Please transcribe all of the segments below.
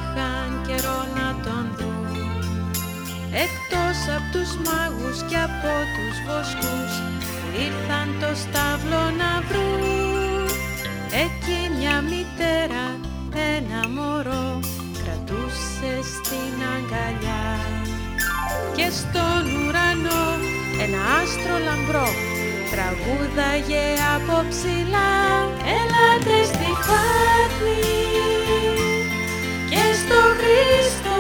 είχαν καιρό να τον δουν. Εκτός απ' τους μάγους και από τους βοσκούς που ήρθαν το στάβλο να βρουν, εκεί μια μητέρα ένα μωρό κρατούσε στην αγκαλιά. Και στον ουρανό ένα άστρο λαμπρό τραγούδαγε από ψηλά. Έλατε στη Φάτνη και στο Χριστό,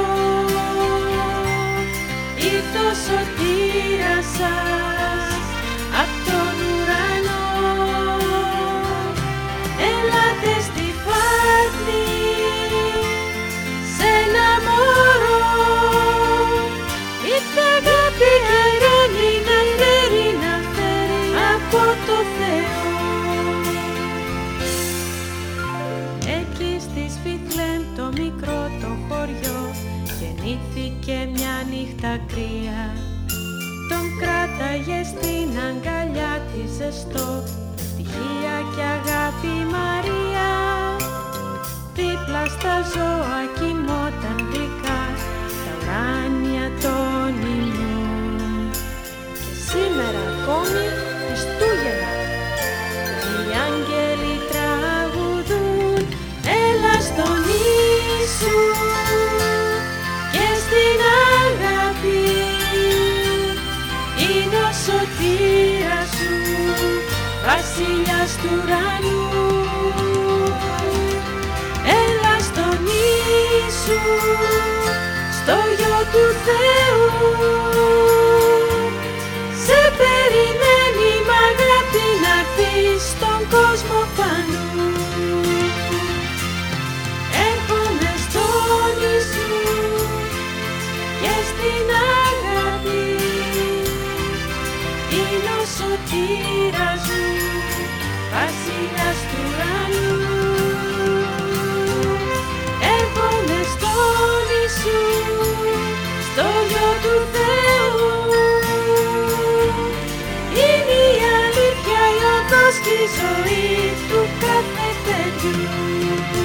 ήρθε ο σωτήρας σας απ' τον ουρανό. Έλατε στη Φάτνη σ' ένα μωρό, ήρθε αγάπη και ειρήνη να φέρει από το Θεό. Εκεί στη Σφιθλέμ το μικρό το χωριό γεννήθηκε μια νύχτα κρύα. Τον κράταγε στην αγκαλιά της ζεστό, ευτυχία και αγάπη Μαρία. Δίπλα στα ζώα κοιμόταν γλυκά τα ουράνια των υμνών. Και σήμερα ακόμη Χριστούγεννα οι άγγελοι τραγουδούν. Έλα στον Ιησού και στην αγάπη, είναι ο σωτήρας σου, βασιλιάς του ουρανού. Έλα στον Ιησού, στο Υιό του Θεού, σε περιμένει μ' αγάπη να'ρθείς στον κόσμο πανού. Έρχομαι στον Ιησού και στην αγάπη, είναι ο σωτήρας μου, βασιλιάς του ουρανού. Έρχομαι στον Ιησού, στο Υιό του Θεού, είναι η αλήθεια, η οδός και η ζωή του κάθε παιδιού.